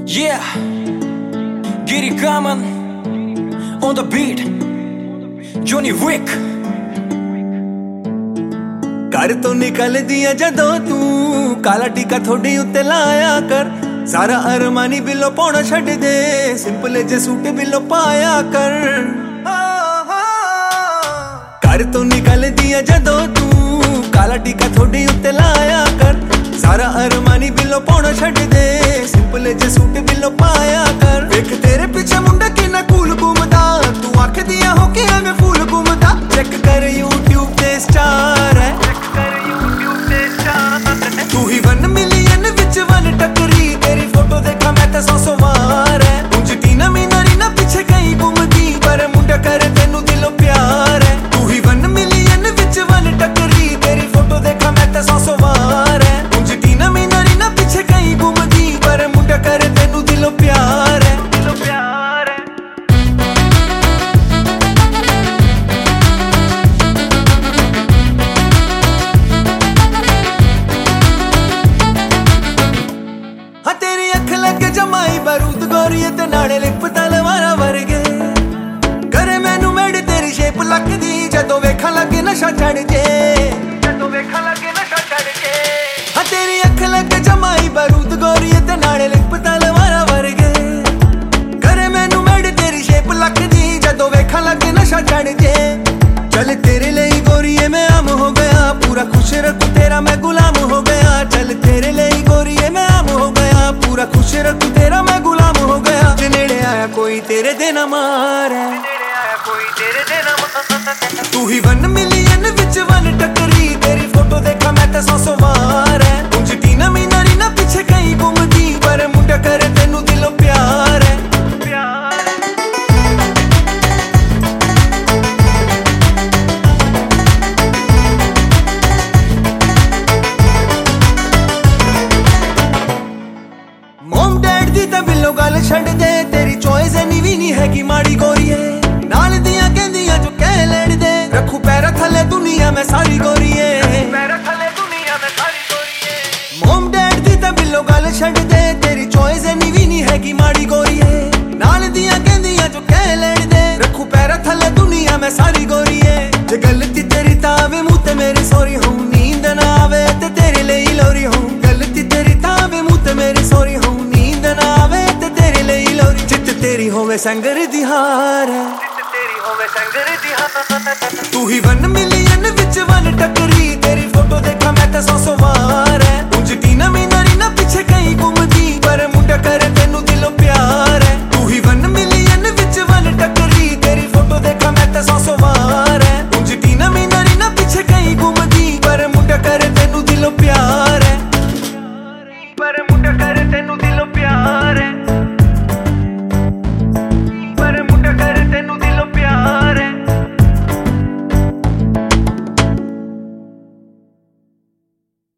Yeah, Giri Kaman on the beat, Johnny Wick। घर तो निकल दिया जदों तू काला टीका थोड़ी उत्ते लाया कर। सारा अरमानी बिलो पौना छड़ दे, सिंपल जे सूट बिलो पाया कर। घर तो निकल दिया जदों तू काला टीका थोड़ी उत्ते लाया कर। सारा अरमानी बिलो पौना छड़ दे, सिंपल जे सूट बिलो पाया कर। देख तेरे पीछे मुंडा किन्ना कूल घूमदा, तू आख दिया हो के हमें फूल घूमदा। चेक कर यूट्यूब ते स्टार है, तू ही 1 मिलियन विच 1 टकरी। तेरी फोटो देखा मैं तो 100 वार है। उंज टीना मीना रीना पीछे कहीं घूमदी, पर मुंडा करे तेनू दिलों प्यार है। तू ही 1 मिलियन विच 1 टकरी। तेरी फोटो देखा मैं तो 100 वार है। उंज टीना मीना रीना पीछे कहीं घूमदी, पर मुंडा करे तेनू दिलों प्यार है। दिलों प्यार है। हाँ तेरी अख लगे जमाई बारूद गोरीए ते नाड़े लिप तलवारा वर्गे। करे मैनू मेड़ तेरी शेप लगदी, जदों वेखा लगे नशा चढ़ जे। जदों वेखा लगे नशा चढ़ जे। हाँ तेरी अख लगे जमाई बारूद गोरीए ते नाड़े लिप तलवारा वर्गे। करे मैनू मेड़ तेरी शेप लगदी, जदों वेखा लगे नशा चढ़ जे। चल तेरे लिए गोरीए मैं आम हो गया, पूरा खुश रखूं तेरा मैं गुलाम हो गया। चल तेरे लिए गोरीए मैं आम हो गया, पूरा खुश रखूं तेरा मैं गुलाम हो गया। जे नेड़े आया कोई तेरे दे ना मारे, तू ही 1 मिलियन विच 1 टकरी। तेरी फोटो देखा मैं तो 100 वार है। उंज टीना मीना रीना पीछे कहीं घूमदी, पर मुंडा करे तेनू दिलों प्यार है। दिलों प्यार है। तू ही 1 मिलियन विच 1 टकरी। तेरी फोटो देखा मैं तो 100 वार है। उंज टीना मीना रीना पीछे कहीं घूमदी, पर मुंडा करे तेनू दिलों प्यार है। दिलों प्यार है। मोम डैड दी तां बिलो गल छड़ दे, तेरी चॉइस एनी भी नहीं है कि माड़ी गोरीए। नाल दियां कहंदियां जो कह लैण दे, रखू पैरा थले दुनिया में सारी गोरीए। मोम डैड दी तां बिलो गल छड़ दे, तेरी चॉइस एनी भी नहीं है कि माड़ी गोरीए। नाल दियां कहंदियां जो कह लैण दे, रखू पैरा थले दुनिया में सारी गोरीए। जे गलती तेरी तां आवे मुंह ते मेरे सॉरी हूं, नींद ना आवे ते तेरे लिए लोरी हूं। गलती तेरी तां आवे मुंह ते मेरे सॉरी हूं, नींद ना आवे ते तेरे लिए लोरी। जित तेरी होवे संगर दी हार है, तू ही 1 मिलियन विच 1 टकरी। तेरी फोटो देखा मैं तो 100 वार है। उंज टीना मीना रीना पीछे कहीं घूमदी,